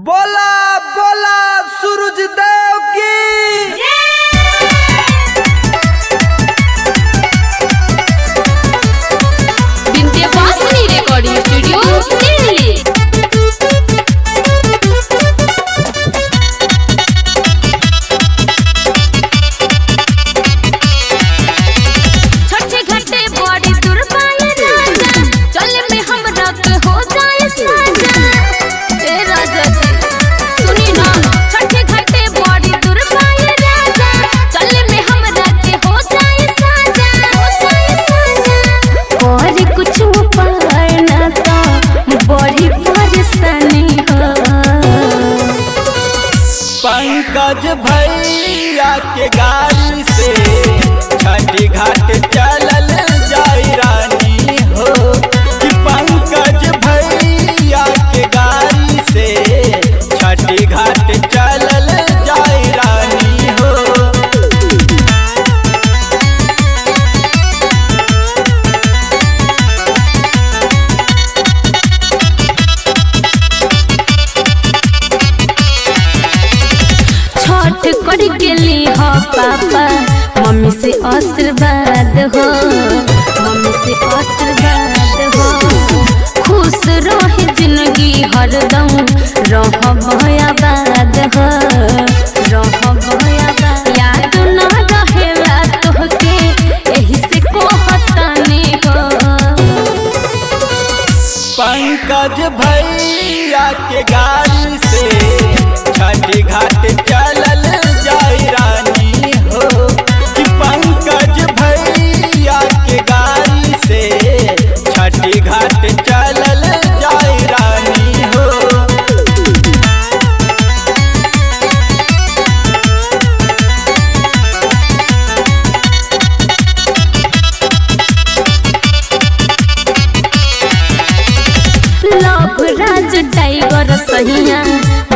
बोला बोला सूरज देव की विंध्यवासिनी रिकॉर्डिंग स्टूडियो दिल्ली। छठे घाटे बड़ी दूर पाए राजा, चले में हम रख हो जाए साजा। ए राजा जी सुनी ना, छठे घाटे बड़ी दूर पाए राजा, चले में हम रख हो जाए साजा, हो जाए साजा। और कुछ उपाय ना तो बड़ी परेशानी हो। पंकज भैया के गाड़ी से छठी घाट चलल जाई रानी हो कि पंकज भैया के गाड़ी से छठी घाट चलल जाई रानी हो। छठ कर गेली हो पापा, मम्मी से आशीर्वाद हो, मम्मी से आशीर्वाद हो। खुश रहे जिंदगी हरदम, रह आबाद हो, रह आबाद। याद ना रहेला तोहके, एही से कहतानी हो। पंकज भैया के गाड़ी से छठी घाट चलल जाई रानी हो कि पंकज भैया के गाड़ी से छठी घाट चलल जाई रानी हो। लव राज टाइगर सहिया,